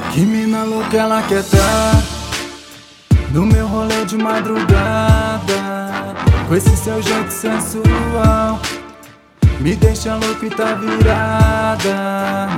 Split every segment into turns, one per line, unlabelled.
Que mina louca ela quer tá no meu rolê de madrugada, com esse seu jeito sensual, me deixa louco e tá virada.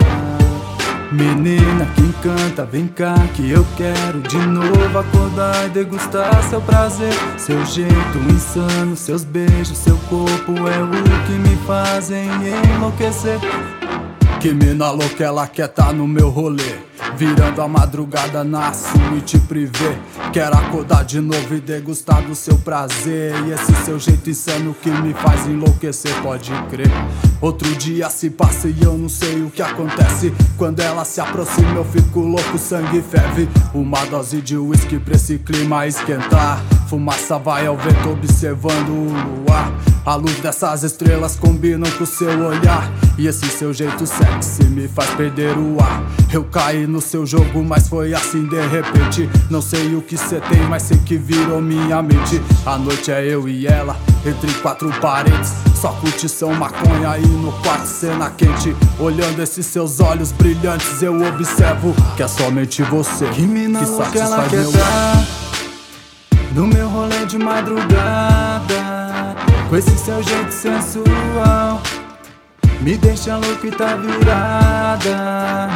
Menina que encanta, vem cá que eu quero de novo acordar e degustar seu prazer. Seu jeito insano, seus beijos, seu corpo é o que me fazem enlouquecer. Que mina louca ela quer tá no meu rolê, virando a madrugada na suíte privê. Quero acordar de novo e degustar do seu prazer. E esse seu jeito insano que me faz enlouquecer, pode crer. Outro dia se passa e eu não sei o que acontece. Quando ela se aproxima eu fico louco, sangue ferve. Uma dose de uísque pra esse clima esquentar. Fumaça vai ao vento observando o luar. A luz dessas estrelas combinam com o seu olhar. E esse seu jeito sexy me faz perder o ar. Eu caí no seu jogo, mas foi assim de repente. Não sei o que cê tem, mas sei que virou minha mente. A noite é eu e ela, entre quatro paredes. Só curtição, maconha e no quarto cena quente. Olhando esses seus olhos brilhantes eu observo que é somente você que mina
que
louca ela quer tá no meu rolê de madrugada, com esse seu jeito sensual, me deixa louco e tá virada.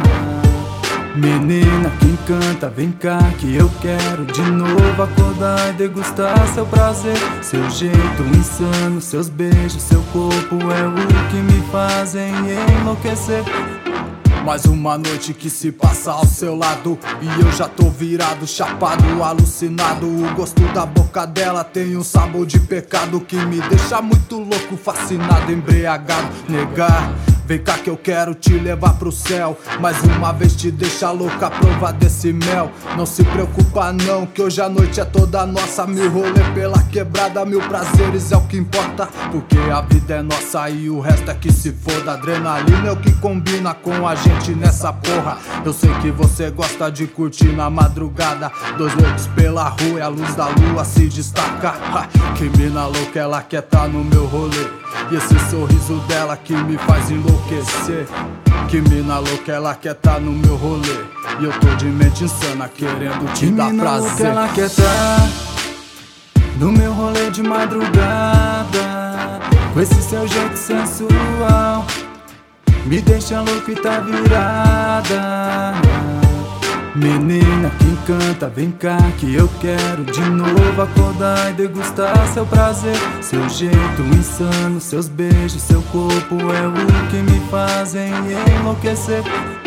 Menina que encanta, vem cá que eu quero de novo acordar e degustar seu prazer. Seu jeito insano, seus beijos, seu corpo é o que me fazem enlouquecer.
Mais uma noite que se passa ao seu lado e eu já tô virado, chapado, alucinado. O gosto da boca dela tem um sabor de pecado que me deixa muito louco, fascinado, embriagado. Negar, vem cá que eu quero te levar pro céu. Mais uma vez te deixa louca, provar desse mel. Não se preocupa não, que hoje a noite é toda nossa. Mil rolê pela quebrada, mil prazeres é o que importa. Porque a vida é nossa e o resto é que se foda. Adrenalina é o que combina com a gente nessa porra. Eu sei que você gosta de curtir na madrugada. Dois loucos pela rua e a luz da lua se destaca. Que mina louca ela quer tá no meu rolê. E esse sorriso dela que me faz enlouquecer. Que mina louca ela quer tá no meu rolê. E eu tô de mente insana querendo te dar
prazer. Que mina louca ela quer tá no meu rolê de madrugada, com esse seu jeito sensual, me deixa louco e tá virada. Menina que encanta, vem cá que eu quero de novo acordar e degustar seu prazer. Seu jeito insano, seus beijos, seu corpo é o que me fazem enlouquecer.